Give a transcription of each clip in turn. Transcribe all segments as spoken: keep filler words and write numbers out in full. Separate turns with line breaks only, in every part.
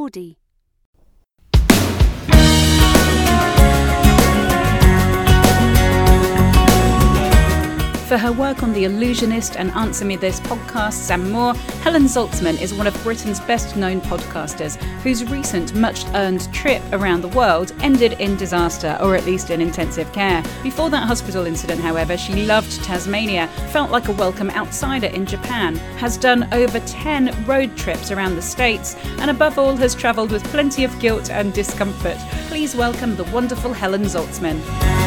Geordie. For her work on The Illusionist and Answer Me This podcasts and more, Helen Zaltzman is one of Britain's best-known podcasters, whose recent much-earned trip around the world ended in disaster, or at least in intensive care. Before that hospital incident, however, she loved Tasmania, felt like a welcome outsider in Japan, has done over ten road trips around the States, and above all has travelled with plenty of guilt and discomfort. Please welcome the wonderful Helen Zaltzman.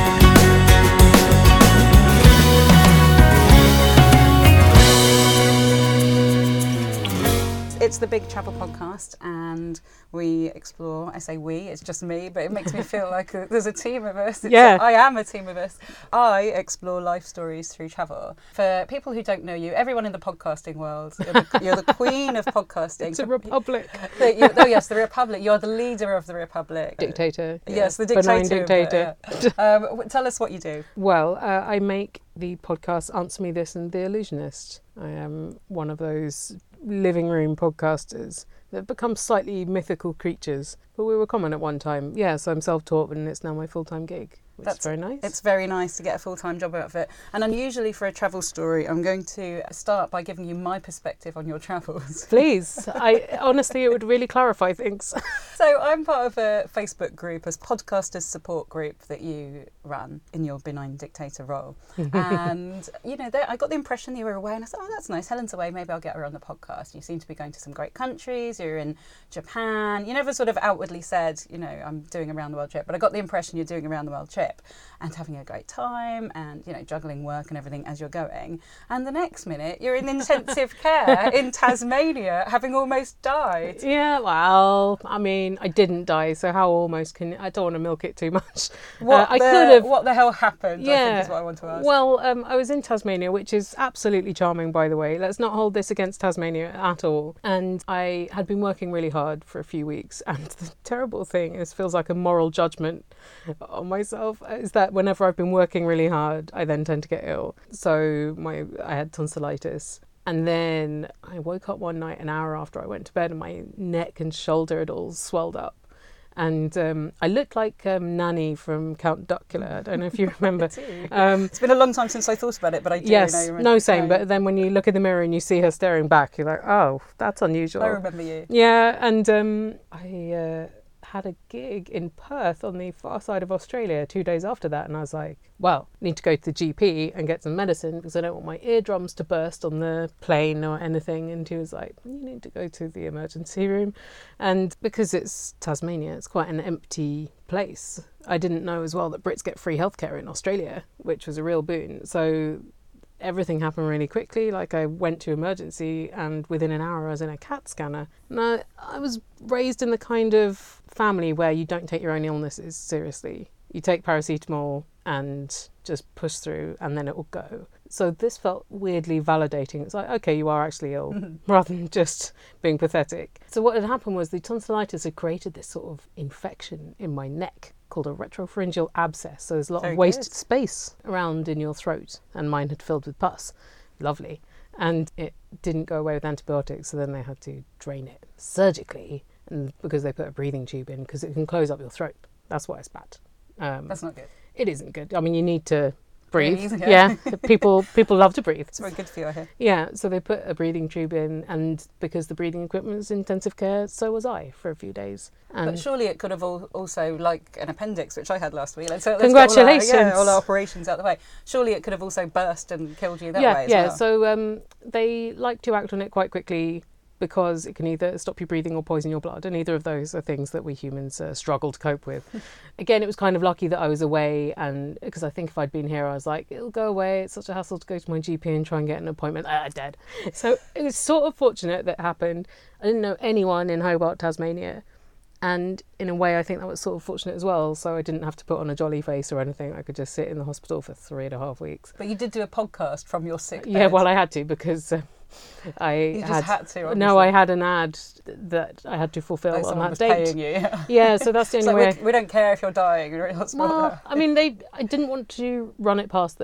It's the Big Travel Podcast, and we explore, I say we, it's just me, but it makes me feel like a, there's a team of us. It's
yeah.
A, I am a team of us. I explore life stories through travel. For people who don't know you, everyone in the podcasting world, you're the, you're the queen of podcasting.
It's a republic.
The, oh yes, the republic. You're the leader of the republic.
Dictator.
Yeah. Yes, the dictator.
Benign dictator.
But, yeah. um, tell us what you do.
Well, uh, I make the podcast Answer Me This and The Illusionist. I am one of those living room podcasters that become slightly mythical creatures, but we were common at one time. Yeah, so I'm self-taught and it's now my full-time gig, which
That's
is very nice.
It's very nice to get a full-time job out of it. And unusually for a travel story, I'm going to start by giving you my perspective on your travels.
Please. I honestly, it would really clarify things.
So I'm part of a Facebook group, as podcasters support group that you run in your benign dictator role. And, you know, there, I got the impression you were away, and I thought, oh, that's nice. Helen's away. Maybe I'll get her on the podcast. You seem to be going to some great countries. You're in Japan. You never sort of outwardly said, you know, I'm doing a round the world trip, but I got the impression you're doing a round the world trip and having a great time and, you know, juggling work and everything as you're going. And the next minute, you're in intensive care in Tasmania, having almost died.
Yeah, well, I mean, I didn't die, so how almost can... I don't want to milk it too much.
What,
uh, I
the,
could have...
what the hell happened,
yeah,
I think is what I want to ask.
Well, um, I was in Tasmania, which is absolutely charming, by the way. Let's not hold this against Tasmania at all. And I had been working really hard for a few weeks, and the terrible thing is, feels like a moral judgment on myself, is that whenever I've been working really hard, I then tend to get ill. So my I had tonsillitis. And then I woke up one night an hour after I went to bed and my neck and shoulder had all swelled up. And um, I looked like um, Nanny from Count Duckula. I don't know if you remember.
um, it's been a long time since I thought about it, but I do
yes,
know you remember.
No, same. But then when you look in the mirror and you see her staring back, you're like, oh, that's unusual.
I remember you.
Yeah, and um, I uh, had a gig in Perth on the far side of Australia two days after that, and I was like, well, I need to go to the G P and get some medicine because I don't want my eardrums to burst on the plane or anything. And he was like, you need to go to the emergency room. And because it's Tasmania, it's quite an empty place. I didn't know as well that Brits get free healthcare in Australia, which was a real boon. So everything happened really quickly. Like, I went to emergency and within an hour I was in a CAT scanner. And I, I was raised in the kind of family where you don't take your own illnesses seriously. You take paracetamol and just push through and then it will go. So this felt weirdly validating. It's like, okay, you are actually ill, rather than just being pathetic. So what had happened was the tonsillitis had created this sort of infection in my neck called a retropharyngeal abscess. So there's a lot
Very
of wasted
good.
space around in your throat, and mine had filled with pus. Lovely. And it didn't go away with antibiotics, so then they had to drain it surgically, and because they put a breathing tube in, because it can close up your throat. That's why it's bad. Um,
That's not good.
It isn't good. I mean, you need to breathe.
Breathe, yeah.
yeah. people people love to breathe.
It's very good for you, I hear.
Yeah, so they put a breathing tube in, and because the breathing equipment was intensive care, so was I for a few days. And
But surely it could have al- also, like an appendix, which I had last week. Let's, let's
Congratulations.
Get all, our, yeah, all our operations out of the way. Surely it could have also burst and killed you that
yeah,
way as
yeah.
well.
So um, they like to act on it quite quickly, because it can either stop you breathing or poison your blood, and either of those are things that we humans uh, struggle to cope with. Again, it was kind of lucky that I was away, and because I think if I'd been here, I was like, it'll go away, it's such a hassle to go to my G P and try and get an appointment. Ah, dead. So it was sort of fortunate that happened. I didn't know anyone in Hobart, Tasmania, and in a way I think that was sort of fortunate as well, so I didn't have to put on a jolly face or anything. I could just sit in the hospital for three and a half weeks.
But you did do a podcast from your sick bed.
Yeah, well, I had to, because Uh, I
you just
had,
had to. Obviously.
No, I had an ad that I had to fulfil
Like
on
someone
that
was
date.
paying you. Yeah.
Yeah, so that's the only
So
way.
we, we don't care if you're dying. You're in hospital.
Well, I mean, they. I didn't want to run it past them,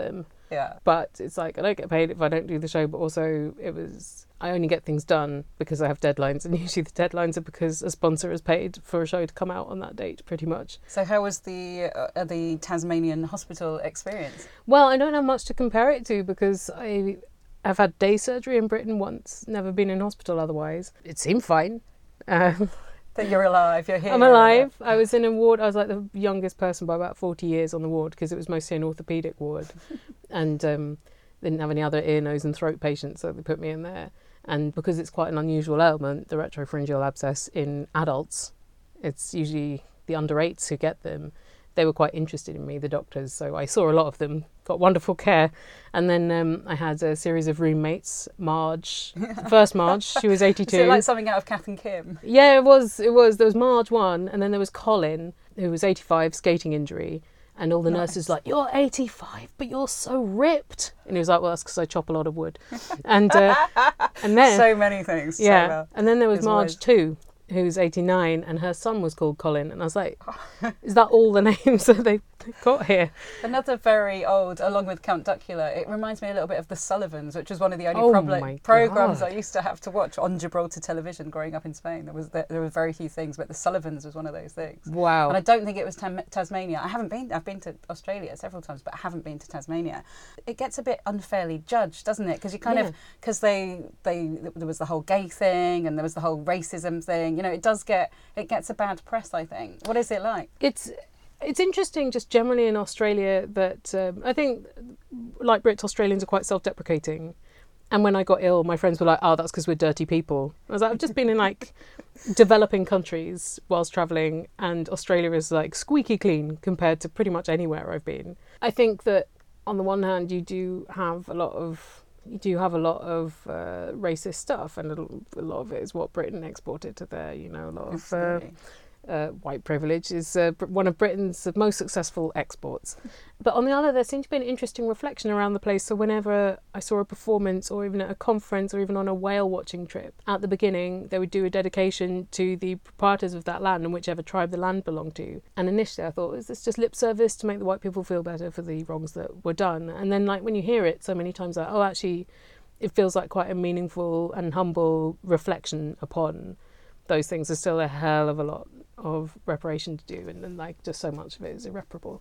Yeah.
But it's like I don't get paid if I don't do the show, but also it was I only get things done because I have deadlines, and usually the deadlines are because a sponsor has paid for a show to come out on that date, pretty much.
So how was the uh, the Tasmanian hospital experience?
Well, I don't have much to compare it to because I I've had day surgery in Britain once, never been in hospital otherwise. It seemed fine. Um,
That you're alive, you're here.
I'm alive. I was in a ward. I was like the youngest person by about forty years on the ward because it was mostly an orthopaedic ward, and um, they didn't have any other ear, nose, and throat patients, so they put me in there. And because it's quite an unusual ailment, the retropharyngeal abscess in adults, it's usually the under eights who get them. They were quite interested in me, the doctors, so I saw a lot of them, got wonderful care. And then um, I had a series of roommates. Marge, first Marge, she was eighty-two.
Is it like something out of Kath and Kim?
Yeah, it was. It was. There was Marge one, and then there was Colin, who was eighty-five, skating injury. And all the
Nice.
nurses were like, you're eighty-five, but you're so ripped. And he was like, well, that's because I chop a lot of wood. And uh, and then...
So many things.
Yeah.
So well.
And then there was
His
Marge
ways.
two, who's eighty-nine, and her son was called Colin. And I was like, is that all the names that they got here?
Another very old, along with Count Duckula, it reminds me a little bit of The Sullivans, which was one of the only
Oh
proble-
my
programs
God.
I used to have to watch on Gibraltar television growing up in Spain. There was there, there were very few things, but The Sullivans was one of those things.
Wow.
And I don't think it was Tam- Tasmania. I haven't been. I've been to Australia several times, but I haven't been to Tasmania. It gets a bit unfairly judged, doesn't it? Because you kind
Yeah.
of because they they there was the whole gay thing and there was the whole racism thing. You know, it does get it gets a bad press. I think. What is it like?
It's it's interesting just generally in Australia that um, I think like Brits, Australians are quite self-deprecating. And when I got ill, my friends were like, oh, that's because we're dirty people. I was like, I've just been in like developing countries whilst travelling, and Australia is like squeaky clean compared to pretty much anywhere I've been. I think that on the one hand, you do have a lot of you do have a lot of uh, racist stuff, and a, a lot of it is what Britain exported to there. You know, a lot of uh,
Absolutely.
uh, white privilege is uh, Br- one of Britain's most successful exports. But on the other, there seemed to be an interesting reflection around the place. So whenever I saw a performance, or even at a conference, or even on a whale watching trip, at the beginning they would do a dedication to the proprietors of that land and whichever tribe the land belonged to. And initially I thought, is this just lip service to make the white people feel better for the wrongs that were done? And then like when you hear it so many times, like, oh, actually it feels like quite a meaningful and humble reflection upon those things. There's still a hell of a lot of reparation to do, and then like just so much of it is irreparable.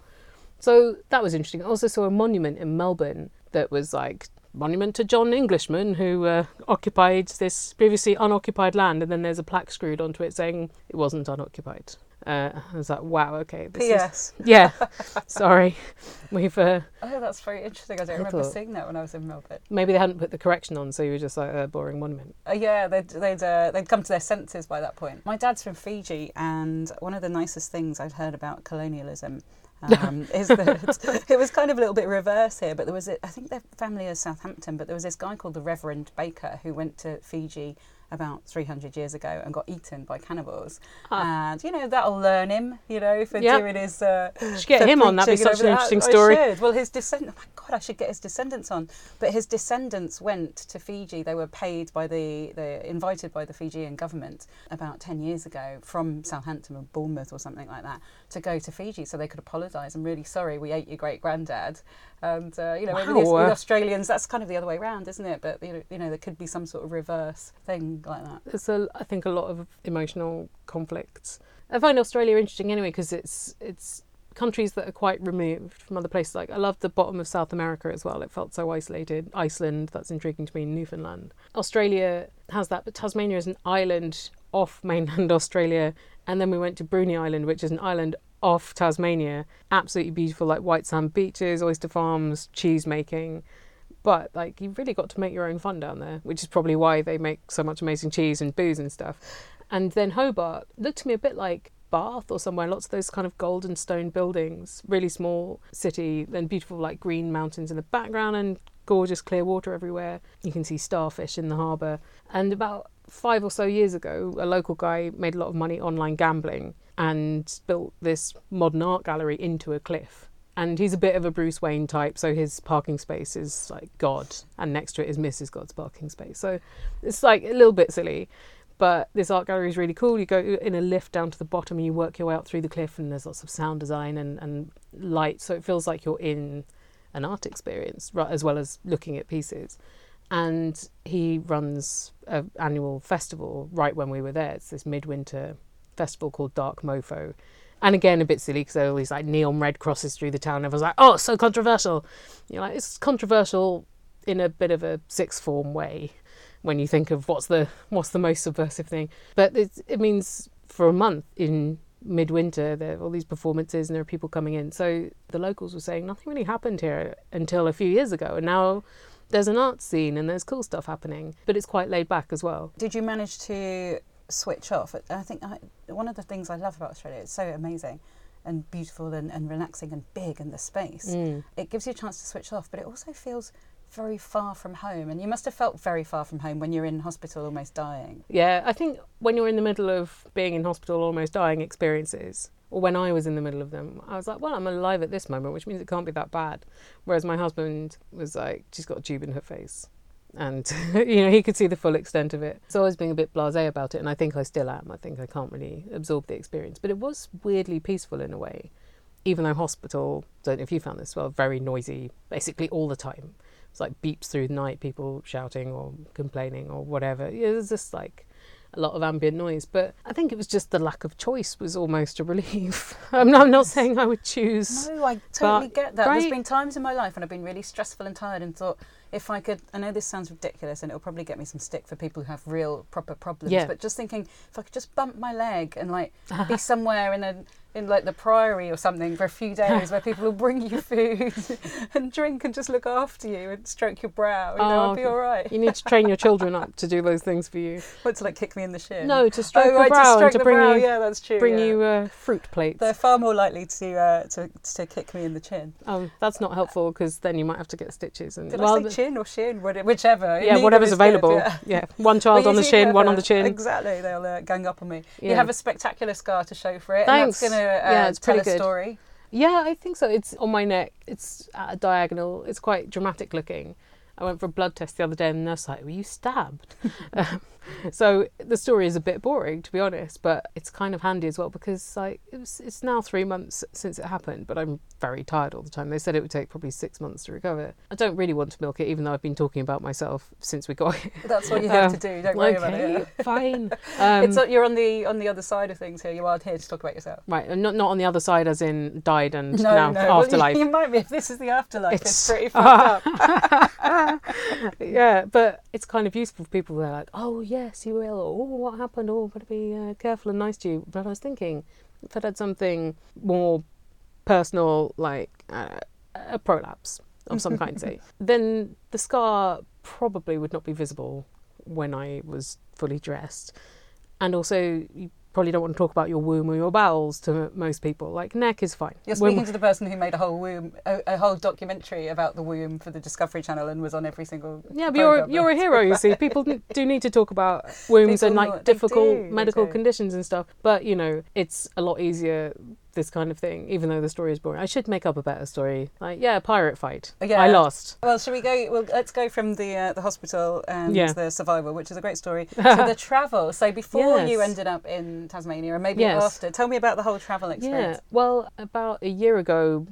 So that was interesting. I also saw a monument in Melbourne that was like monument to John Englishman, who uh, occupied this previously unoccupied land, and then there's a plaque screwed onto it saying it wasn't unoccupied. Uh, I was like, wow, okay. This
P S.
Is, yeah, sorry. We've uh,
Oh, that's very interesting. I don't
I
remember
thought-
seeing that when I was in Melbourne.
maybe they hadn't put the correction on, so you were just like a boring monument.
Uh, yeah, they'd they'd uh, they'd come to their senses by that point. My dad's from Fiji, and one of the nicest things I'd heard about colonialism um, is that it was kind of a little bit reverse here. But there was, a, I think their family is Southampton, but there was this guy called the Reverend Baker who went to Fiji about three hundred years ago and got eaten by cannibals.
Ah.
And, you know, that'll learn him, you know, for
Yep.
doing his... Uh,
Should get
for
him on, that'd be
preaching
such an
over
interesting
that.
story.
I should. Well, his descend. Oh my God, I should get his descendants on. But his descendants went to Fiji. They were paid by the, the invited by the Fijian government about ten years ago from Southampton or Bournemouth or something like that to go to Fiji so they could apologise. I'm really sorry we ate your great granddad. And uh, you know, maybe the,
Wow.
the Australians, that's kind of the other way around, isn't it? But you know, you know, there could be some sort of reverse thing like that.
There's a, I think a lot of emotional conflicts. I find Australia interesting anyway because it's it's countries that are quite removed from other places. Like I love the bottom of South America as well. It felt so isolated. Iceland, that's intriguing to me. Newfoundland. Australia has that, but Tasmania is an island off mainland Australia. And then we went to Bruny Island, which is an island off Tasmania. Absolutely beautiful, like white sand beaches, oyster farms, cheese making. But like you've really got to make your own fun down there, which is probably why they make so much amazing cheese and booze and stuff. And then Hobart looked to me a bit like Bath or somewhere. Lots of those kind of golden stone buildings, really small city, then beautiful like green mountains in the background and gorgeous clear water everywhere. You can see starfish in the harbour. And about five or so years ago, a local guy made a lot of money online gambling and built this modern art gallery into a cliff. And he's a bit of a Bruce Wayne type, so his parking space is like God, and next to it is Missus God's parking space. So it's like a little bit silly, but this art gallery is really cool. You go in a lift down to the bottom and you work your way out through the cliff, and there's lots of sound design and, and light, so it feels like you're in an art experience, right, as well as looking at pieces. And he runs an annual festival right when we were there. It's this midwinter festival called Dark Mofo. And again, a bit silly because there are all these like neon red crosses through the town. Everyone's like, oh, it's so controversial. You're like, it's controversial in a bit of a sixth form way when you think of what's the what's the most subversive thing. But it, it means for a month in midwinter there are all these performances and there are people coming in. So the locals were saying nothing really happened here until a few years ago. And now there's an art scene and there's cool stuff happening. But it's quite laid back as well.
Did you manage to switch off? I think I, one of the things I love about Australia, it's so amazing and beautiful and, and relaxing and big, and the space. Mm. It gives you a chance to switch off, but it also feels very far from home, and you must have felt very far from home when you're in hospital almost dying.
Yeah, I think when you're in the middle of being in hospital almost dying experiences, or when I was in the middle of them, I was like, well, I'm alive at this moment, which means it can't be that bad. Whereas my husband was like, she's got a tube in her face. And, you know, he could see the full extent of it. So I was being a bit blasé about it, and I think I still am. I think I can't really absorb the experience. But it was weirdly peaceful in a way, even though hospital, don't know if you found this as well, very noisy, basically all the time. It's like beeps through the night, people shouting or complaining or whatever. It was just like a lot of ambient noise. But I think it was just the lack of choice was almost a relief. I'm not, I'm not saying I would choose.
No, I totally
but,
get that.
right?
There's been times in my life when I've been really stressful and tired and thought, if I could, I know this sounds ridiculous and it'll probably get me some stick for people who have real proper problems,
yeah.
but just thinking if I could just bump my leg and like be somewhere in a in like the Priory or something for a few days where people will bring you food and drink and just look after you and stroke your brow, you know,
oh,
I'll be all right.
You need to train your children up to do those things for you.
What, to like kick me in the shin?
No, to stroke
oh,
your
right,
brow
to
and to bring
brow.
you,
yeah, that's true,
bring
yeah.
you uh, fruit plates.
They're far more likely to uh, to to kick me in the chin.
Oh, that's not helpful because then you might have to get stitches. And
Did
well,
I say chin or shin? Whichever.
Yeah, whatever's available.
Good, yeah.
yeah, one child
well,
on the chin, one
a,
on the chin.
Exactly, they'll uh, gang up on me.
Yeah.
You have a spectacular scar to show for it.
Thanks.
And that's going to uh,
yeah, it's
tell
pretty
a
good.
story.
Yeah, I think so. It's on my neck. It's at a diagonal. It's quite dramatic looking. I went for a blood test the other day and the nurse was like, were you stabbed? um, so the story is a bit boring, to be honest, but it's kind of handy as well because like it was, it's now three months since it happened, but I'm very tired all the time. They said it would take probably six months to recover. I don't really want to milk it, even though I've been talking about myself since we got here.
That's what you have
um,
to do. Don't worry
okay,
about it.
Fine. Um,
it's, you're on the on the other side of things here. You are here to talk about yourself.
Right, and not, not on the other side as in died and
no,
now
no.
afterlife.
Well, you, you might be if this is the afterlife. It's, it's pretty
uh,
fucked up.
Yeah, but it's kind of useful for people who are like, oh, yes, you will. Oh, what happened? Oh, got to be uh, careful and nice to you. But I was thinking, if I'd had something more personal, like uh, a prolapse of some kind, say, then the scar probably would not be visible when I was fully dressed. And also, you probably don't want to talk about your womb or your bowels to most people. Like, neck is fine.
You're speaking
womb...
to the person who made a whole womb, a, a whole documentary about the womb for the Discovery Channel and was on every single.
Yeah, but you're you're a hero. You see, people do need to talk about wombs
people
and like difficult
do,
medical conditions and stuff. But you know, it's a lot easier. This kind of thing, even though the story is boring. I should make up a better story. Like, yeah, pirate fight.
Yeah.
I lost.
Well, shall we go? Well, let's go from the uh, the hospital and
yeah.
the survival, which is a great story, to the travel. So before
yes.
you ended up in Tasmania, or maybe
yes.
after, tell me about the whole travel experience.
Yeah. Well, about a year ago,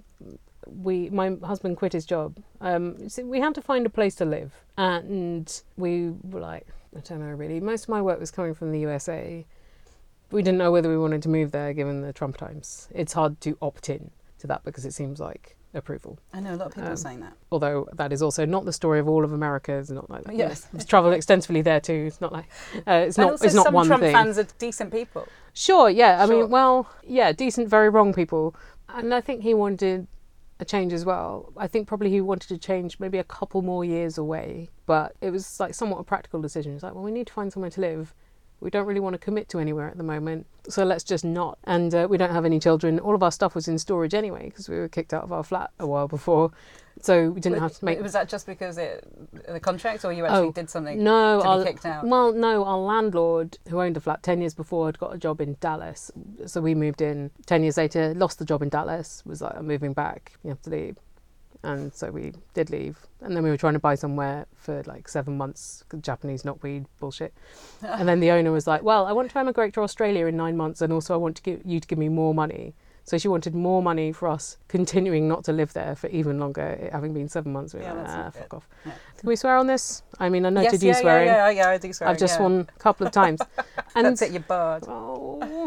we my husband quit his job. Um, so we had to find a place to live, and we were like, I don't know really. Most of my work was coming from the U S A. We didn't know whether we wanted to move there given the Trump times. It's hard to opt in to that because it seems like approval.
I know a lot of people
um,
are saying that.
Although that is also not the story of all of America. It's not like that.
Yes.
I've travelled extensively there too. It's not like uh, it's
and
not
also
it's not
some
one
Trump
thing.
fans are decent people.
Sure, yeah. I
Sure.
mean, well, yeah, decent, very wrong people. And I think he wanted a change as well. I think probably he wanted to change maybe a couple more years away. But it was like somewhat a practical decision. It's like, well, we need to find somewhere to live. We don't really want to commit to anywhere at the moment, so let's just not. And uh, we don't have any children. All of our stuff was in storage anyway because we were kicked out of our flat a while before, so we didn't
But,
have to make.
Was that just because it the contract, or you actually
oh,
did something
no,
to
our,
be kicked out?
Well, no, our landlord who owned the flat ten years before had got a job in Dallas, so we moved in. Ten years later, lost the job in Dallas. Was like, I'm moving back. You have to leave. And so we did leave. And then we were trying to buy somewhere for like seven months, Japanese knotweed bullshit. And then the owner was like, well, I want to emigrate to Australia in nine months and also I want to give you to give me more money. So she wanted more money for us continuing not to live there for even longer, it having been seven months. We were
Yeah,
like,
that's
ah,
not
fuck
good.
off.
Yeah.
Can we swear on this? I mean, I noted
Yes,
you
yeah,
swearing.
yeah, yeah, yeah, I do swearing.
I've just
yeah.
sworn a couple of times. And
That's it, you're barred.
Oh.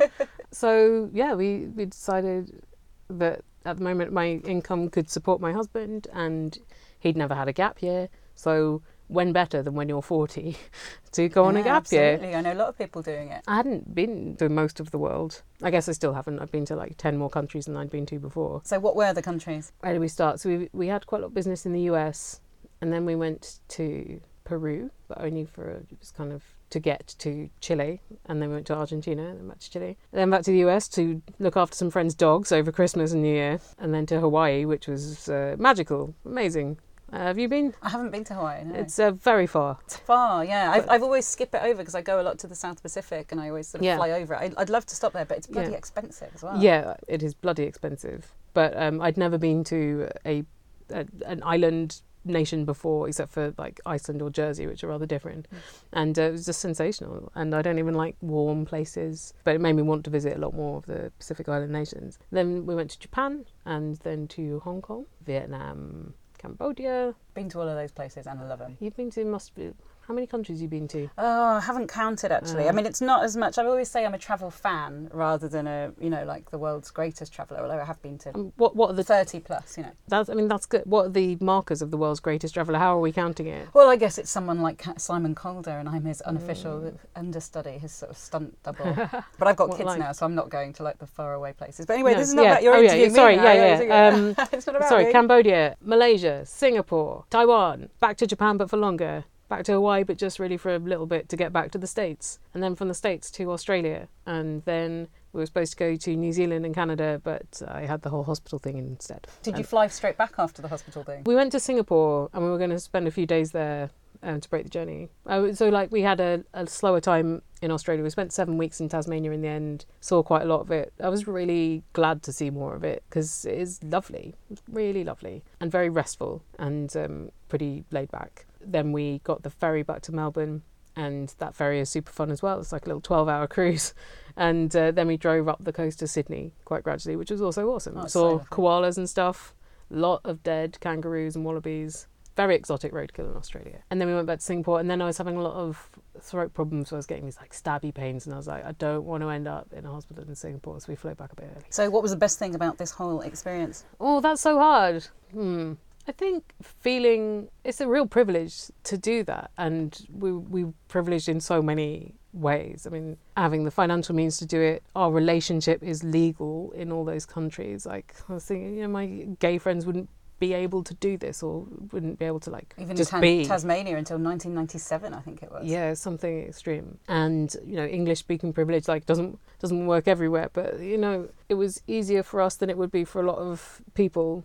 So yeah, we, we decided that at the moment my income could support my husband, and he'd never had a gap year. So when better than when you're forty to go on a
Yeah,
gap
absolutely.
year?
I know a lot of people doing it.
I hadn't been to most of the world. I guess I still haven't. I've been to like ten more countries than I'd been to before.
So what were the countries?
Where did we start? So we we had quite a lot of business in the U S, and then we went to Peru, but only for it was kind of to get to Chile, and then we went to Argentina, and then back to Chile, and then back to the U S to look after some friends' dogs over Christmas and New Year, and then to Hawaii, which was uh, magical, amazing. Uh, have you been?
I haven't been to Hawaii, no.
It's uh, very far.
It's far, yeah. I've, I've always skip it over because I go a lot to the South Pacific and I always sort of
Yeah.
fly over it. I, I'd love to stop there, but it's bloody
Yeah.
expensive as well.
Yeah, it is bloody expensive. But um, I'd never been to a, a an island nation before, except for like Iceland or Jersey, which are rather different.
Mm.
And uh, it was just sensational. And I don't even like warm places, but it made me want to visit a lot more of the Pacific Island nations. Then we went to Japan, and then to Hong Kong, Vietnam, Cambodia.
Been to all of those places and I love them.
You've been to, must be, how many countries have you been to?
Oh, I haven't counted actually.
Uh.
I mean, it's not as much. I always say I'm a travel fan rather than a, you know, like the world's greatest traveller, although I have been to
Um, what what are the
thirty plus, you know.
that's I mean that's good. What are the markers of the world's greatest traveller? How are we counting it?
Well, I guess it's someone like Ca- Simon Calder, and I'm his unofficial
Mm.
understudy, his sort of stunt double. But I've got
What,
kids
like-
now, so I'm not going to like the faraway places. But anyway,
No,
this is not
yeah.
about your
Oh, yeah,
interview.
yeah, sorry,
me
yeah,
now.
yeah.
You're-
Um,
it's not about
Sorry,
me.
Cambodia, Malaysia, Singapore, Taiwan, back to Japan but for longer, back to Hawaii but just really for a little bit to get back to the States, and then from the States to Australia, and then we were supposed to go to New Zealand and Canada, but I had the whole hospital thing instead.
Did you
And
fly straight back after the hospital thing?
we went to Singapore, and we were going to spend a few days there um, to break the journey. Uh, so like we had a, a slower time in Australia. We spent seven weeks in Tasmania in the end, saw quite a lot of it. I was really glad to see more of it because it is lovely, it's really lovely and very restful and um, pretty laid back. Then we got the ferry back to Melbourne, and that ferry is super fun as well. It's like a little twelve hour cruise. And uh, then we drove up the coast to Sydney quite gradually, which was also awesome.
Oh, it's
Saw
so lovely.
koalas and stuff, lot of dead kangaroos and wallabies. Very exotic roadkill in Australia. And then we went back to Singapore, and then I was having a lot of throat problems, so I was getting these like stabby pains, and I was like, I don't want to end up in a hospital in Singapore, so we flew back a bit early.
So what was the best thing about this whole experience?
Oh, that's so hard. Hmm. I think feeling it's a real privilege to do that, and we we privileged in so many ways. I mean, having the financial means to do it, our relationship is legal in all those countries. Like I was thinking, you know, my gay friends wouldn't be able to do this, or wouldn't be able to like
Even
just
in
be
Tas- Tasmania until nineteen ninety-seven, I think it was.
yeah, something extreme. And you know, English speaking privilege like doesn't doesn't work everywhere, but you know, it was easier for us than it would be for a lot of people,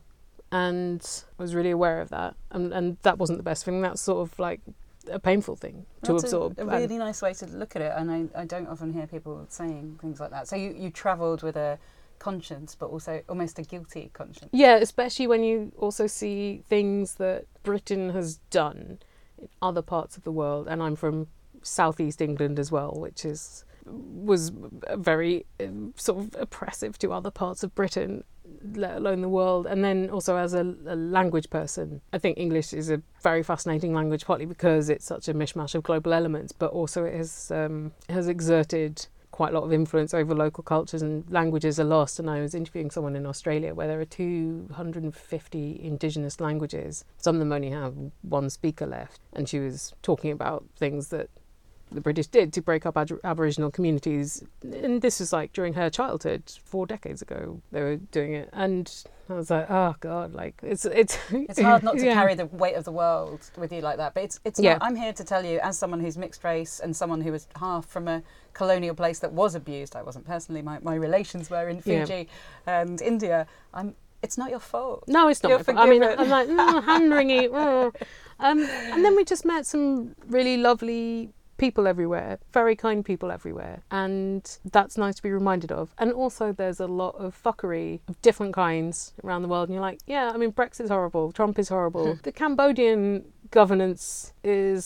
and I was really aware of that, and and that wasn't the best thing. That's sort of like a painful thing to
That's
absorb.
A, a really nice way to look at it, and I, I don't often hear people saying things like that. So you, you travelled with a conscience, but also almost a guilty conscience.
Yeah, especially when you also see things that Britain has done in other parts of the world, and I'm from southeast England as well, which is was very um, sort of oppressive to other parts of Britain, let alone the world. And then also as a, a language person, I think English is a very fascinating language, partly because it's such a mishmash of global elements, but also it has um, has exerted quite a lot of influence over local cultures, and languages are lost. And I was interviewing someone in Australia where there are two hundred fifty indigenous languages. Some of them only have one speaker left, and she was talking about things that the British did to break up ab- Aboriginal communities, and this was like during her childhood, four decades ago they were doing it. And I was like, oh god, like it's it's
It's hard not to
yeah.
carry the weight of the world with you like that, but it's it's
Yeah.
not. I'm here to tell you, as someone who's mixed race and someone who was half from a colonial place that was abused. I wasn't personally. My, my relations were in
Yeah.
Fiji and India. I'm. It's not your fault.
No, it's not
You're
my fault. I mean,
forgiven.
I'm like, mm, hand wringy. mm. Um, and then we just met some really lovely people everywhere, very kind people everywhere. And that's nice to be reminded of. And also there's a lot of fuckery of different kinds around the world. And you're like, yeah, I mean, Brexit's horrible. Trump is horrible. The Cambodian governance is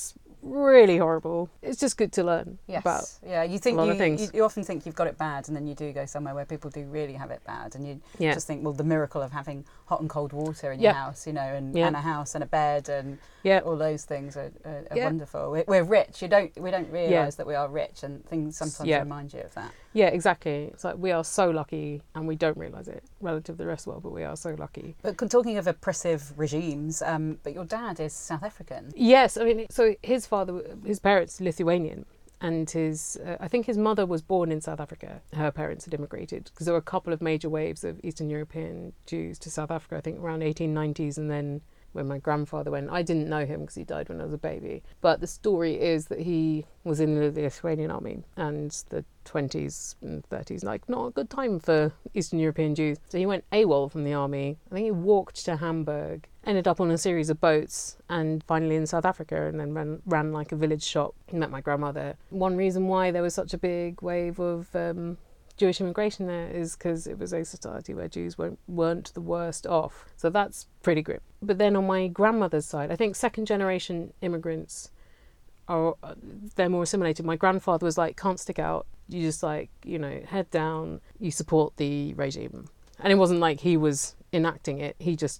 really horrible. It's just good to learn
Yes.
about
Yeah, you think
a lot
you,
of things.
you, you often think you've got it bad, and then you do go somewhere where people do really have it bad, and you
Yeah.
just think, well, the miracle of having hot and cold water in your
Yeah.
house, you know, and,
Yeah.
and a house and a bed, and
Yeah.
all those things are, are, are
Yeah.
wonderful. We're, we're rich. You don't we don't realise
Yeah.
that we are rich, and things sometimes
Yeah.
remind you of that.
Yeah, exactly. It's like we are so lucky and we don't realise it relative to the rest of the world, but we are so lucky.
But con- talking of oppressive regimes, um, but your dad is South African.
Yes, I mean, so his father, his parents, Lithuanian, and his, uh, I think his mother was born in South Africa. Her parents had immigrated because there were a couple of major waves of Eastern European Jews to South Africa, I think around eighteen nineties, and then when my grandfather went, I didn't know him because he died when I was a baby. But the story is that he was in the Lithuanian army, and the twenties and thirties, like not a good time for Eastern European Jews. So he went AWOL from the army. I think he walked to Hamburg, ended up on a series of boats, and finally in South Africa, and then ran, ran like a village shop. He met my grandmother. One reason why there was such a big wave of um, Jewish immigration there is because it was a society where Jews weren't, weren't the worst off. So that's pretty grim. But then on my grandmother's side, I think second generation immigrants are, they're more assimilated. My grandfather was like, can't stick out. You just like, you know, head down, you support the regime. And it wasn't like he was enacting it, he just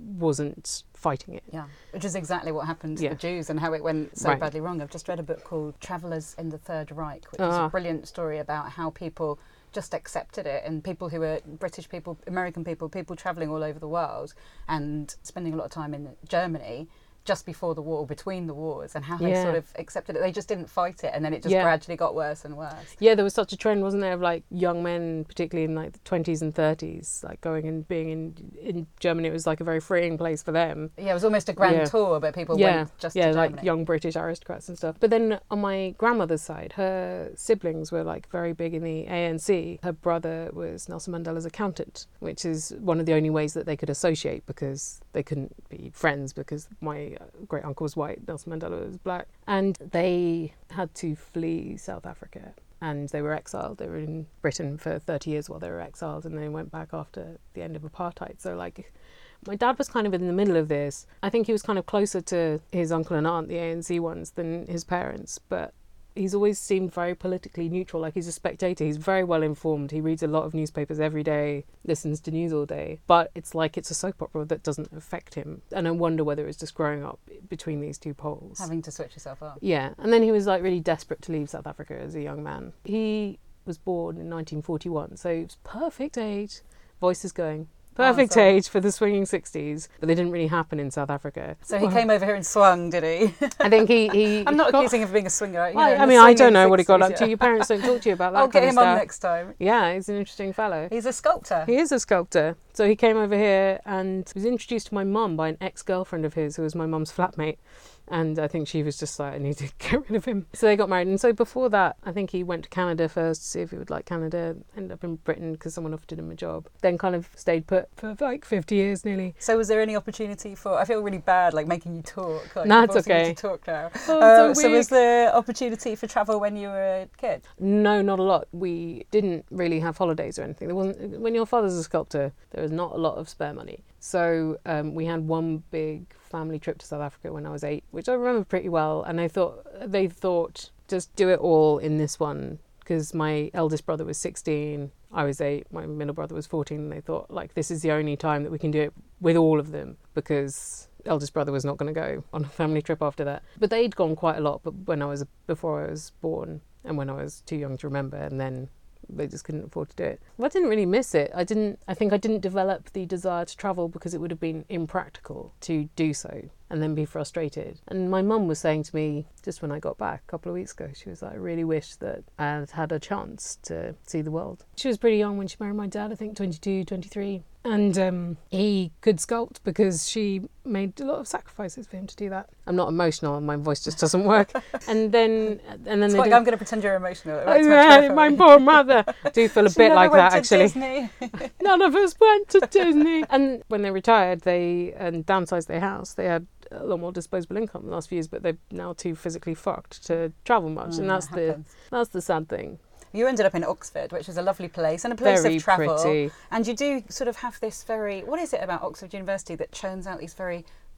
wasn't fighting it.
Yeah, which is exactly what happened to
Yeah.
the Jews and how it went so
Right.
badly wrong. I've just read a book called Travellers in the Third Reich, which is
Ah.
a brilliant story about how people just accepted it, and people who were British people, American people, people travelling all over the world and spending a lot of time in Germany just before the war, between the wars, and how they
Yeah.
sort of accepted it. They just didn't fight it, and then it just
Yeah.
gradually got worse and worse.
Yeah, there was such a trend, wasn't there, of like young men, particularly in like the twenties and thirties, like going and being in in Germany. It was like a very freeing place for them.
Yeah, it was almost a grand
Yeah.
tour, but people
yeah,
went just
yeah,
to Germany.
like young British aristocrats and stuff. But then on my grandmother's side, her siblings were like very big in the A N C. Her brother was Nelson Mandela's accountant, which is one of the only ways that they could associate because they couldn't be friends because my great uncle was white, Nelson Mandela was black, and they had to flee South Africa. And they were exiled. They were in Britain for thirty years while they were exiled, and they went back after the end of apartheid. So, like, my dad was kind of in the middle of this. I think he was kind of closer to his uncle and aunt, the A N C ones, than his parents. But he's always seemed very politically neutral. Like, he's a spectator. He's very well informed. He reads a lot of newspapers every day, listens to news all day. But it's like it's a soap opera that doesn't affect him. And I wonder whether it's just growing up between these two poles.
Having to switch yourself up.
Yeah, and then he was like really desperate to leave South Africa as a young man. He was born in nineteen forty-one, so it was perfect age. Voice is going. Perfect
sorry.
age for the swinging sixties, but they didn't really happen in South Africa.
So he
Well,
came over here and swung, did he?
I think he... he
I'm not
got,
accusing him of being a swinger. You know,
I,
in
I
the
mean, I don't
swinging
know what he got up
sixties,
to.
yeah.
Your parents don't talk to you about that
I'll
kind
get
of
him
stuff.
on next time.
Yeah, he's an interesting fellow.
He's a sculptor.
He is a sculptor. So he came over here and was introduced to my mum by an ex-girlfriend of his who was my mum's flatmate. And I think she was just like, I need to get rid of him. So they got married. And so before that, I think he went to Canada first to see if he would like Canada. Ended up in Britain because someone offered him a job. Then kind of stayed put for like fifty years nearly.
So was there any opportunity for... I feel really bad, like, making you talk. Like,
No, it's
forcing you
okay.
to talk now.
Oh,
Uh,
so
so was
weak.
there opportunity for travel when you were a kid?
No, not a lot. We didn't really have holidays or anything. There wasn't. When your father's a sculptor, there is not a lot of spare money. So um, we had one big family trip to South Africa when I was eight, which I remember pretty well. And I thought they thought just do it all in this one because my eldest brother was sixteen, I was eight, my middle brother was fourteen, and they thought like this is the only time that we can do it with all of them because eldest brother was not going to go on a family trip after that. But they'd gone quite a lot, but when I was before I was born and when I was too young to remember, and then they just couldn't afford to do it. Well, I didn't really miss it. I didn't. I think I didn't develop the desire to travel because it would have been impractical to do so and then be frustrated. And my mum was saying to me just when I got back a couple of weeks ago, she was like, I really wish that I had had a chance to see the world. She was pretty young when she married my dad, I think twenty-two, twenty-three. And um, he could sculpt because she made a lot of sacrifices for him to do that. I'm not emotional and my voice just doesn't work. and then and then
It's
they
like,
did-
I'm going to pretend you're emotional. It
Oh,
works much
yeah,
better
my
for me.
poor mother. I do feel a
She
bit
never
like
went
that
to
actually.
Disney.
None of us went to Disney. And when they retired, they and downsized their house. They had a lot more disposable income in the last few years, but they're now too physically fucked to travel much.
Mm,
and that's
that
the
happens.
that's the sad thing.
You ended up in Oxford, which is a lovely place and a place
Very
of travel.
pretty.
And you do sort of have this very... What is it about Oxford University that churns out these very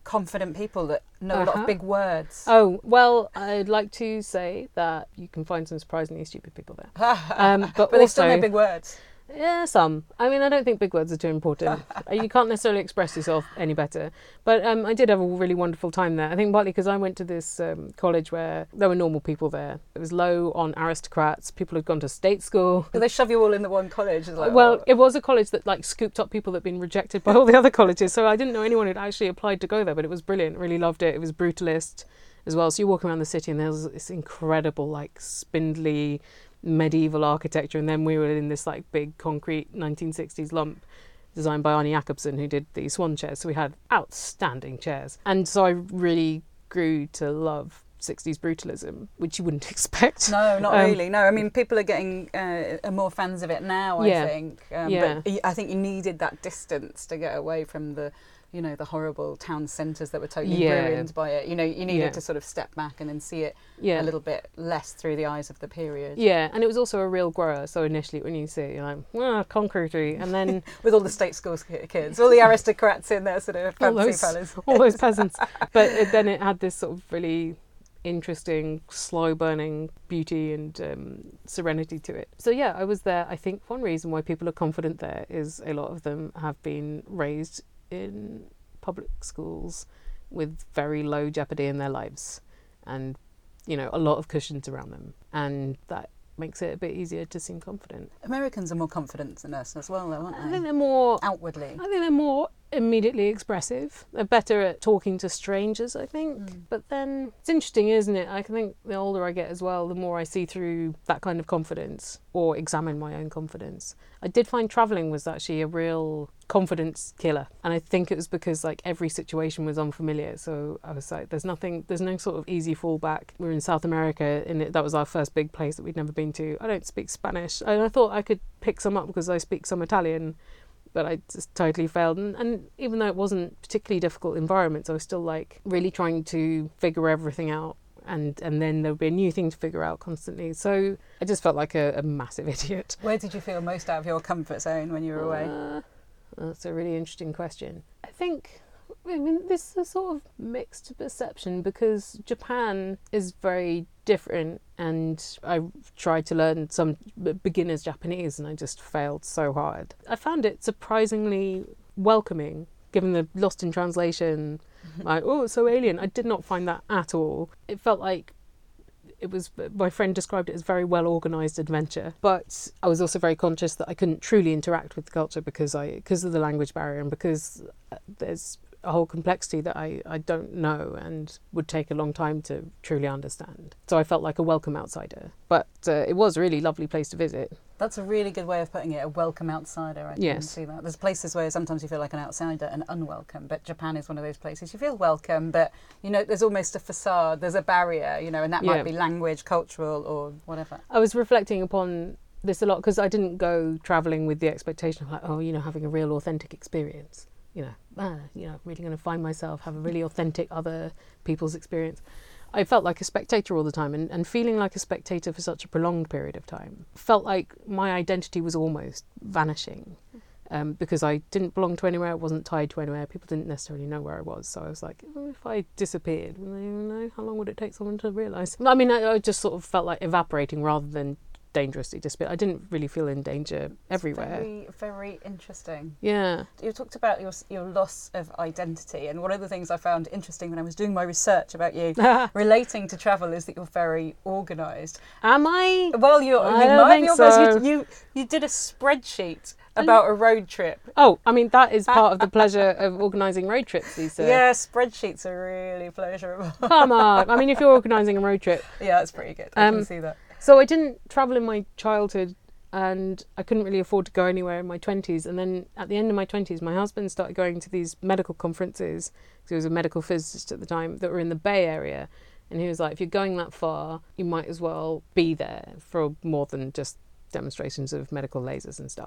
confident people that know uh-huh. a lot of big words.
Oh, well, I'd like to say that you can find some surprisingly stupid people there. um, but
but
also,
they still know big words.
Yeah, some. I mean, I don't think big words are too important. You can't necessarily express yourself any better. But um, I did have a really wonderful time there. I think partly because I went to this um, college where there were normal people there. It was low on aristocrats. People had gone to state school.
Do they shove you all in the one college? Like,
well,
oh.
it was a college that like scooped up people that had been rejected by all the other colleges. So I didn't know anyone who'd actually applied to go there, but it was brilliant. Really loved it. It was brutalist as well. So you walk around the city and there's this incredible, like, spindly medieval architecture, and then we were in this like big concrete nineteen sixties lump designed by Arnie Jacobsen, who did the Swan chairs. So we had outstanding chairs, and so I really grew to love sixties brutalism, which you wouldn't expect.
No, not
um,
really. No, I mean, people are getting uh, are more fans of it now, I
yeah.
think. Um,
yeah.
But I think you needed that distance to get away from the, you know, the horrible town centres that were totally
yeah.
ruined by it. You know, you needed
yeah.
to sort of step back and then see it
yeah.
a little bit less through the eyes of the period.
Yeah, and it was also a real grower. So initially, when you see it, you're like, ah, concretey, and then
with all the state school kids, all the aristocrats in their sort of fancy
all those,
palace,
all those peasants. But it, then it had this sort of really interesting, slow burning beauty and um, serenity to it. So yeah, I was there. I think one reason why people are confident there is a lot of them have been raised in public schools with very low jeopardy in their lives, and you know, a lot of cushions around them, and that makes it a bit easier to seem confident.
Americans are more confident than us as well, though, aren't they?
I think they're more
outwardly.
I think they're more immediately expressive. They're better at talking to strangers, I think. Mm. But then it's interesting, isn't it? I think the older I get as well, the more I see through that kind of confidence or examine my own confidence. I did find travelling was actually a real confidence killer. And I think it was because like every situation was unfamiliar. So I was like, there's nothing, there's no sort of easy fallback. We were in South America and it, that was our first big place that we'd never been to. I don't speak Spanish. And I thought I could pick some up because I speak some Italian. But I just totally failed. And, and even though it wasn't particularly difficult environments, I was still like really trying to figure everything out. And, and then there would be a new thing to figure out constantly. So I just felt like a, a massive idiot.
Where did you feel most out of your comfort zone when you were away?
Uh, that's a really interesting question. I think, I mean, this is a sort of mixed perception because Japan is very different, and I tried to learn some beginner's Japanese and I just failed so hard. I found it surprisingly welcoming, given the lost in translation, like, oh, it's so alien. I did not find that at all. It felt like it was, my friend described it as very well organised adventure, but I was also very conscious that I couldn't truly interact with the culture because I because of the language barrier and because there's a whole complexity that I, I don't know and would take a long time to truly understand. So I felt like a welcome outsider. But uh, it was a really lovely place to visit. That's
a really good way of putting it, a welcome outsider. I can
yes.
see that. There's places where sometimes you feel like an outsider and unwelcome, but Japan is one of those places you feel welcome, but, you know, there's almost a facade, there's a barrier, you know, and that
yeah.
might be language, cultural, or whatever.
I was reflecting upon this a lot because I didn't go travelling with the expectation of like, oh, you know, having a real authentic experience. You know, ah, you know, really going to find myself, have a really authentic other people's experience. I felt like a spectator all the time, and, and feeling like a spectator for such a prolonged period of time felt like my identity was almost vanishing um, because I didn't belong to anywhere, I wasn't tied to anywhere, people didn't necessarily know where I was. So I was like, oh, if I disappeared, would they even know? How long would it take someone to realise? I mean, I, I just sort of felt like evaporating rather than dangerously disappeared. I didn't really feel in danger everywhere.
Very, very interesting.
Yeah.
You talked about your your loss of identity, and one of the things I found interesting when I was doing my research about you relating to travel is that you're very organised.
Am I?
Well, you're,
I
you
don't
might
think
be organised.
so.
You, you you did a spreadsheet about a road trip.
Oh, I mean, that is part of the pleasure of organising road trips these days.
Yeah, spreadsheets are really pleasurable.
Come on. I mean, if you're organising a road trip.
Yeah, that's pretty good. I
um,
can see that.
So I didn't travel in my childhood and I couldn't really afford to go anywhere in my twenties. And then at the end of my twenties, my husband started going to these medical conferences, because he was a medical physicist at the time, that were in the Bay Area. And he was like, if you're going that far, you might as well be there for more than just demonstrations of medical lasers and stuff.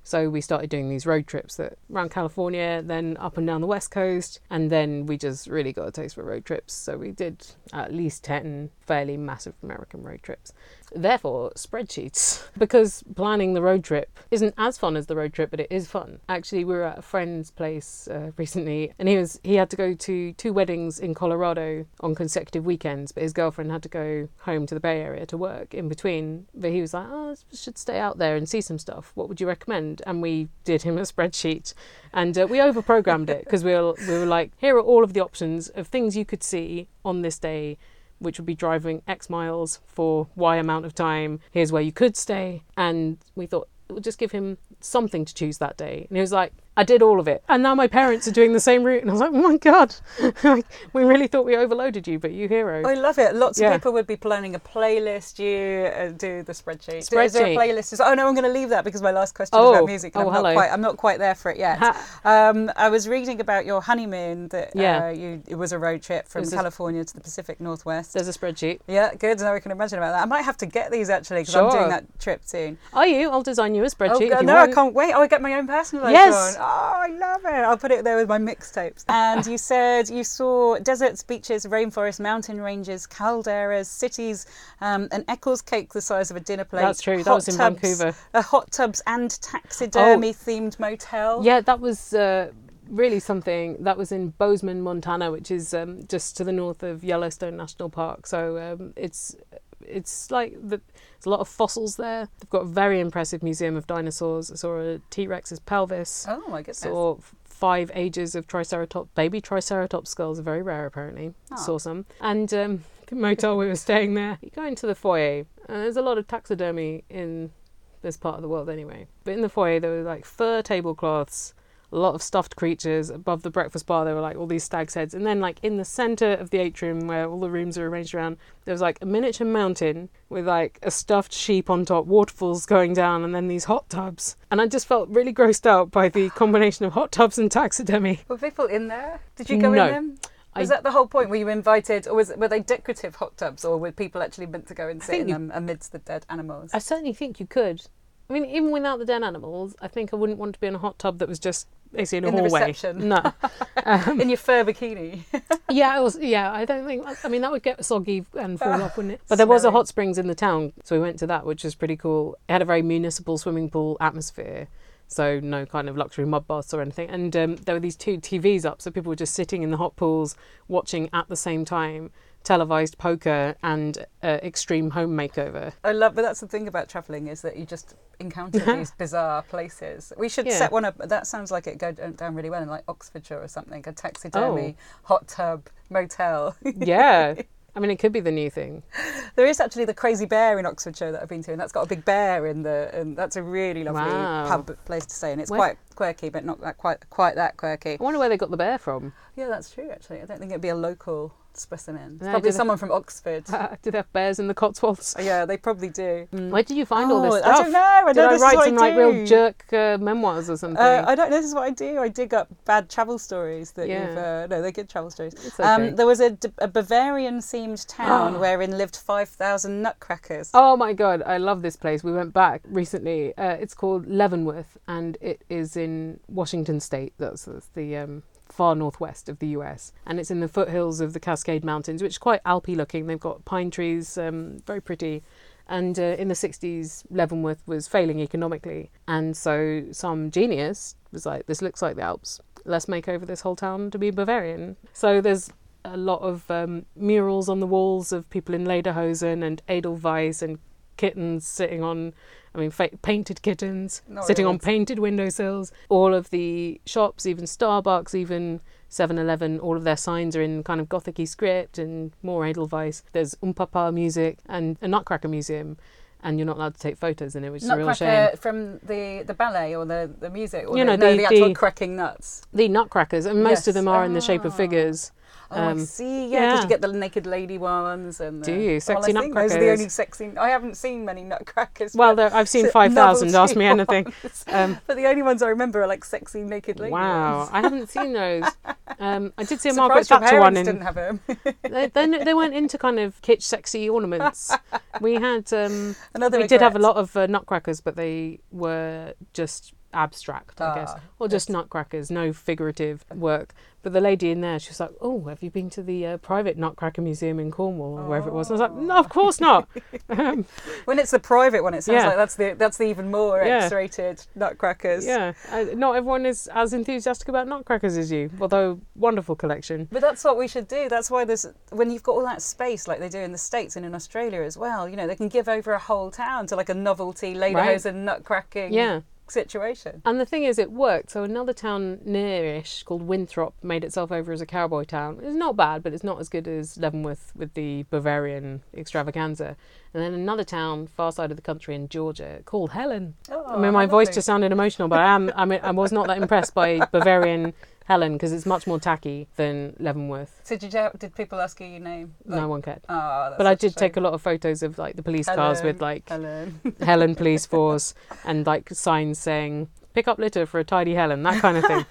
So we started doing these road trips that around California, then up and down the West Coast, and then we just really got a taste for road trips. So we did at least ten fairly massive American road trips. Therefore, spreadsheets, because planning the road trip isn't as fun as the road trip, but it is fun. Actually, we were at a friend's place uh, recently, and he was he had to go to two weddings in Colorado on consecutive weekends, but his girlfriend had to go home to the Bay Area to work in between. But he was like, oh, I should stay out there and see some stuff. What would you recommend? And we did him a spreadsheet, and uh, we over-programmed it, because we were, we were like, here are all of the options of things you could see on this day, which would be driving X miles for Y amount of time. Here's where you could stay. And we thought it would just give him something to choose that day. And he was like, I did all of it. And now my parents are doing the same route. And I was like, oh my God, like, we really thought we overloaded you, but you hero.
I love it. Lots
Yeah.
of people would be planning a playlist. You uh, do the spreadsheet. Is there a
Spreadsheet.
playlist? Is- Oh no, I'm going to leave that because my last question
Oh.
is about music. And
Oh,
I'm
hello.
Not quite, I'm not quite there for it yet. um, I was reading about your honeymoon. That
Yeah.
uh, you it was a road trip from
It was a-
California to the Pacific Northwest.
There's a spreadsheet.
Yeah, good. Now I can imagine about that. I might have to get these actually because
Sure.
I'm doing that trip soon.
Are you? I'll design you a
Oh
spreadsheet.
God,
if you
no, I
want.
can't wait. Oh, I get my own personalised
Yes.
one. Oh, I love it. I'll put it there with my mixtapes. And you said you saw deserts, beaches, rainforests, mountain ranges, calderas, cities, um, an Eccles cake the size of a dinner plate.
That's true. That
hot
was in
tubs,
Vancouver.
A hot tubs and taxidermy themed motel.
Yeah, that was uh, really something. That was in Bozeman, Montana, which is um, just to the north of Yellowstone National Park. So um, it's it's like the, there's a lot of fossils there. They've got a very impressive museum of dinosaurs. I saw a T-Rex's pelvis.
Oh my goodness.
Saw five ages of Triceratops, baby Triceratops skulls are very rare apparently.
Oh.
Saw some. And um, the motel we were staying there, you go into the foyer, and there's a lot of taxidermy in this part of the world anyway. But in the foyer there were like fur tablecloths, a lot of stuffed creatures. Above the breakfast bar there were like all these stag's heads, and then like in the centre of the atrium where all the rooms are arranged around, there was like a miniature mountain with like a stuffed sheep on top, waterfalls going down, and then these hot tubs. And I just felt really grossed out by the combination of hot tubs and taxidermy.
Were people in there? Did you go
No.
in them? Was
I-
that the whole point? Were you invited, or was it, were they decorative hot tubs, or were people actually meant to go and sit
think
in
you-
them amidst the dead animals?
I certainly think you could. I mean, even without the dead animals, I think I wouldn't want to be in a hot tub that was just basically in a
In the
hallway.
reception.
No. Um,
in your fur bikini.
yeah, it was, yeah, I don't think, I mean, that would get soggy and fall off, wouldn't it? But there was a
Smelly.
hot springs in the town, so we went to that, which was pretty cool. It had a very municipal swimming pool atmosphere, so no kind of luxury mud baths or anything. And um, there were these two T Vs up, so people were just sitting in the hot pools, watching at the same time televised poker and uh, extreme home makeover.
I love, but that's the thing about travelling, is that you just encounter these bizarre places. We should
Yeah.
set one up. That sounds like it go down really well in like Oxfordshire or something. A taxidermy
Oh.
hot tub motel.
Yeah. I mean, it could be the new thing.
There is actually the Crazy Bear in Oxfordshire that I've been to, and that's got a big bear in the, and that's a really lovely
Wow.
pub place to stay. And it's
Where-
quite quirky, but not that quite quite that quirky.
I wonder where they got the bear from.
Yeah, that's true. Actually, I don't think it'd be a local specimen. It's
No,
probably
do they-
someone from Oxford.
Do they have bears in the Cotswolds?
Yeah, they probably do.
Where did you find all this
Oh,
stuff?
I don't know. I
Did
know
I
this
write
is what
some
I
like
do.
real jerk uh, memoirs or something?
Uh, I don't know. This is what I do. I dig up bad travel stories that
Yeah.
you've. Uh, no, they're good travel stories.
It's okay.
Um, there was a, D- a Bavarian-themed town wherein lived five thousand nutcrackers.
Oh my god, I love this place. We went back recently. Uh, it's called Leavenworth, and it is in Washington State. That's, that's the um, far northwest of the U S, and it's in the foothills of the Cascade Mountains, which is quite Alpy looking. They've got pine trees, um, very pretty. And uh, in the sixties, Leavenworth was failing economically, and so some genius was like, "This looks like the Alps. Let's make over this whole town to be Bavarian." So there's a lot of um, murals on the walls of people in lederhosen and Edelweiss and kittens sitting on, I mean, fa- painted kittens
Not
sitting
really.
on painted windowsills. All of the shops, even Starbucks, even seven eleven, all of their signs are in kind of Gothic-y script and more Edelweiss. There's Umpapa music and a Nutcracker museum, and you're not allowed to take photos in it, which is a real shame.
Nutcracker from the, the ballet or the, the music, or
You
the,
know,
no,
the-
the actual
the-
cracking nuts.
The Nutcrackers, and most
Yes.
of them are in the shape of
Ah.
figures.
Oh, I
Um,
see. Yeah, because
yeah.
you get the naked lady ones and.
Do
the-
you?
Well,
Sexy
I think those are the
nutcrackers.
only sexy. I haven't seen many nutcrackers.
Well,
but-
there, I've seen
so-
five thousand, ask me
novelty
anything.
ones.
Um,
But the only ones I remember are like sexy naked lady
Wow,
ones.
I haven't seen those. Um, I did see a Margaret
Surprised your
Thatcher one
parents
in.
didn't have them.
They, they, they weren't into kind of kitsch, sexy ornaments. We had, um,
Another
we did have a
regret.
lot of uh, nutcrackers, but they were just abstract, I
Ah,
guess, or just
yes.
nutcrackers, no figurative work. But the lady in there, she was like, "Oh, have you been to the uh, private Nutcracker Museum in Cornwall or wherever it was?" And I was like, "No, of course not." um,
When it's the private one, it sounds
Yeah.
like that's the that's the even more
Yeah.
X-rated nutcrackers.
yeah, uh, not everyone is as enthusiastic about nutcrackers as you, although wonderful collection.
But that's what we should do. That's why there's when you've got all that space like they do in the States and in Australia as well. You know, they can give over a whole town to like a novelty lederhosen nutcracking
Yeah.
situation.
And the thing is, it worked. So another town nearish called Winthrop made itself over as a cowboy town. It's not bad, but it's not as good as Leavenworth with the Bavarian extravaganza. And then another town far side of the country in Georgia called Helen.
Oh,
I mean, my
how
voice
lovely.
just sounded emotional, but I am. I mean, I was not that impressed by Bavarian Helen because it's much more tacky than Leavenworth.
So did you, did people ask you your name?
No one cared.
Oh, that's
But I
such a
did take a
shame.
lot of photos of like the police cars
Helen,
with like
Helen.
Helen Police Force and like signs saying "Pick up litter for a tidy Helen," that kind of thing.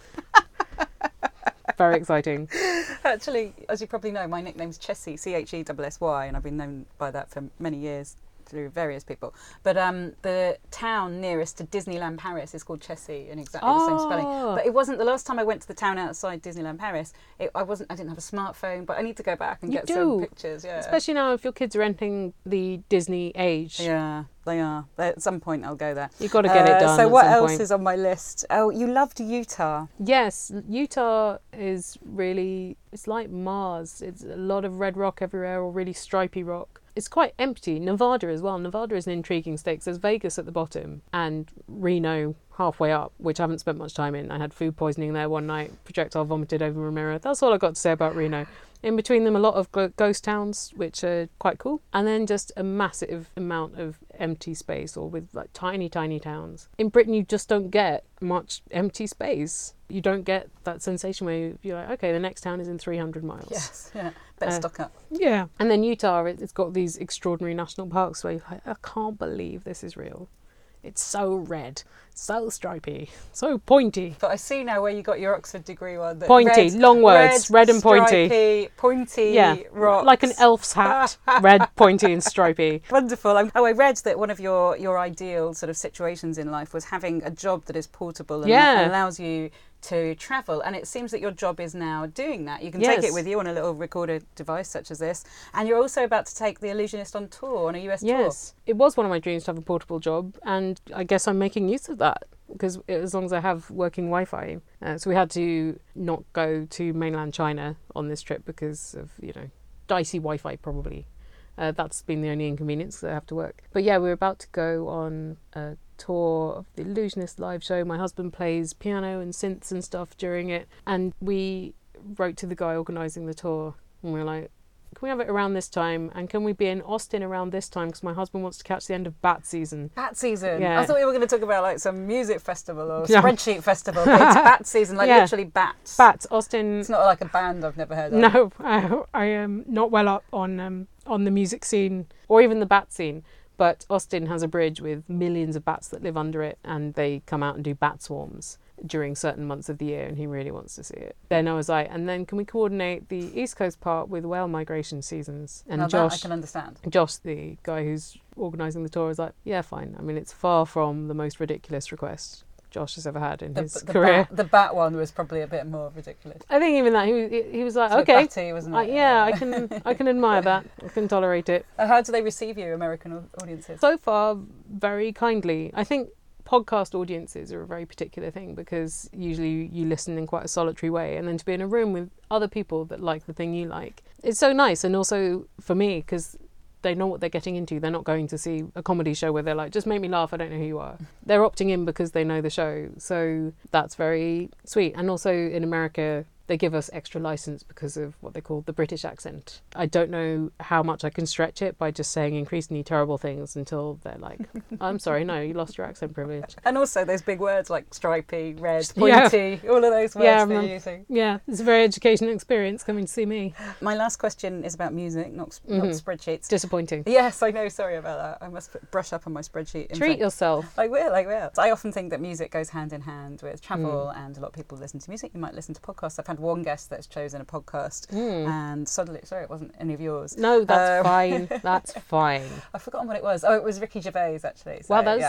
Very exciting.
Actually, as you probably know, my nickname's Chessy, C H E S S Y, and I've been known by that for many years through various people. But um, the town nearest to Disneyland Paris is called Chessy, in exactly the same spelling.
Oh.
But it wasn't the last time I went to the town outside Disneyland Paris. It, I wasn't. I didn't have a smartphone, but I need to go back and
You
get
do.
some pictures. Yeah,
Especially now if your kids are entering the Disney age.
yeah, they are. At some point, I'll go there.
You've got to get it
Uh,
done.
So
at
what
some
else
point.
is on my list? Oh, you loved Utah.
Yes, Utah is really, it's like Mars. It's a lot of red rock everywhere or really stripy rock. It's quite empty. Nevada as well. Nevada is an intriguing state. There's Vegas at the bottom and Reno halfway up, which I haven't spent much time in. I had food poisoning there one night, projectile vomited over a mirror. That's all I got to say about Reno. In between them, a lot of gl- ghost towns, which are quite cool. And then just a massive amount of empty space, or with like tiny, tiny towns. In Britain, you just don't get much empty space. You don't get that sensation where you're like, okay, the next town is in three hundred miles.
Yes, yeah. Better
Uh,
stock up.
Yeah. And then Utah, it- it's got these extraordinary national parks where you're like, I can't believe this is real. It's so red, so stripy, so pointy.
But I see now where you got your Oxford degree one. That
Pointy,
red,
long words, red and pointy.
stripy, pointy
Yeah,
rocks.
like an elf's hat, red, pointy and stripy.
Wonderful. I'm, oh, I read that one of your, your ideal sort of situations in life was having a job that is portable and
Yeah.
that allows you to travel. And it seems that your job is now doing that. You can take
Yes.
it with you on a little recorder device such as this. And you're also about to take The Illusionist on tour, on a U S
Yes, it was one of my dreams to have a portable job, and I guess I'm making use of that because as long as I have working Wi-Fi. Uh, so we had to not go to mainland China on this trip because of, you know, dicey Wi-Fi probably. Uh, that's been the only inconvenience that I have to work. But yeah, we're about to go on a tour of the Illusionist live show. My husband plays piano and synths and stuff during it. And we wrote to the guy organising the tour and we were like, can we have it around this time? And can we be in Austin around this time? Because my husband wants to catch the end of Bat season.
Bat season.
Yeah.
I thought we were going to talk about like some music festival or
Yeah.
spreadsheet festival. But it's bat season, like
Yeah.
literally bats.
Bats, Austin.
It's not like a band I've never heard of.
No, I, I am not well up on um, on the music scene or even the bat scene. But Austin has a bridge with millions of bats that live under it, and they come out and do bat swarms during certain months of the year, and he really wants to see it. Then I was like, and then can we coordinate the East Coast part with whale migration seasons? And
Now that I
Josh,
can understand.
Josh, the guy who's organising the tour, was like, yeah, fine. I mean, it's far from the most ridiculous request Josh has ever had in
The,
his
the
career.
Bat, the bat one was probably a bit more ridiculous.
I think even that, he, he was like,
It's a bit
okay,
batty, wasn't
I,
it?
yeah, I can I can admire that. I can tolerate it.
Uh, How do they receive you, American au- audiences?
So far, very kindly. I think podcast audiences are a very particular thing because usually you listen in quite a solitary way, and then to be in a room with other people that like the thing you like, it's so nice. And also for me, because they know what they're getting into. They're not going to see a comedy show where they're like, just make me laugh, I don't know who you are. They're opting in because they know the show. So that's very sweet. And also in America, they give us extra license because of what they call the British accent. I don't know how much I can stretch it by just saying increasingly terrible things until they're like, I'm sorry, no, you lost your accent privilege.
And also those big words like stripy, red,
Yeah.
pointy, all of those words
Yeah,
they're
um,
using.
Yeah, it's a very educational experience coming to see me.
My last question is about music, not,
Mhm.
not spreadsheets.
Disappointing.
Yes, I know, sorry about that. I must put- brush up on my spreadsheet. In
Treat
fact,
yourself.
I will, I will. I often think that music goes hand in hand with travel,
Mm.
and a lot of people listen to music. You might listen to podcasts. I've had one guest that's chosen a podcast,
Mm.
and suddenly, sorry, it wasn't any of yours.
No, that's
Um,
fine. That's fine.
I've forgotten what it was. Oh, it was Ricky Gervais, actually. So,
Wow, that's
yeah.
a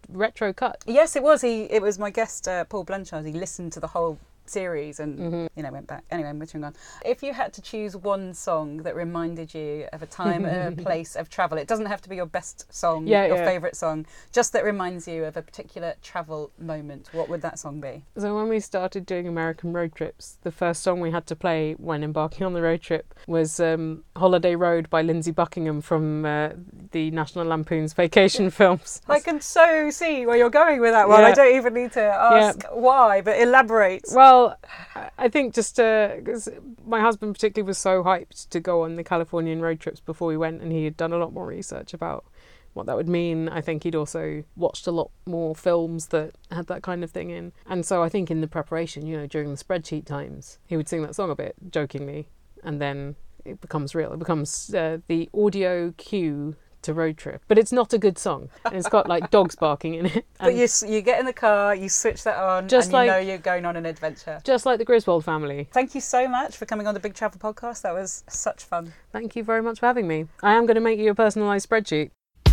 retro cut.
Yes, it was. He. It was my guest, uh, Paul Blanchard. He listened to the whole series and mm-hmm. you know went back. Anyway, moving on. If you had to choose one song that reminded you of a time and a place of travel, it doesn't have to be your best song,
yeah,
your
yeah.
favourite song, just that reminds you of a particular travel moment. What would that song be?
So when we started doing American road trips, the first song we had to play when embarking on the road trip was um, Holiday Road by Lindsey Buckingham from uh, the National Lampoon's Vacation films.
I can so see where you're going with that one.
Yeah.
I don't even need to ask yeah. why, but elaborate.
Well, I think just because uh, my husband particularly was so hyped to go on the Californian road trips before we went, and he had done a lot more research about what that would mean. I think he'd also watched a lot more films that had that kind of thing in. And so I think in the preparation, you know, during the spreadsheet times, he would sing that song a bit jokingly, and then it becomes real. It becomes uh, the audio cue to road trip. But it's not a good song. And it's got like dogs barking in it.
But you you get in the car, you switch that on,
just
and
like,
you know you're going on an adventure.
Just like the Griswold family.
Thank you so much for coming on the Big Travel Podcast. That was such fun.
Thank you very much for having me. I am going to make you a personalised spreadsheet.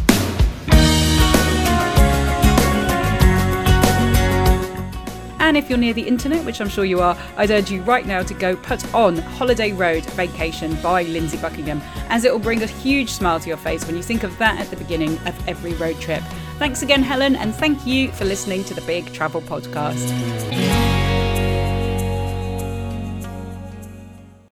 And if you're near the internet, which I'm sure you are, I'd urge you right now to go put on Holiday Road Vacation by Lindsey Buckingham, as it will bring a huge smile to your face when you think of that at the beginning of every road trip. Thanks again, Helen, and thank you for listening to the Big Travel Podcast.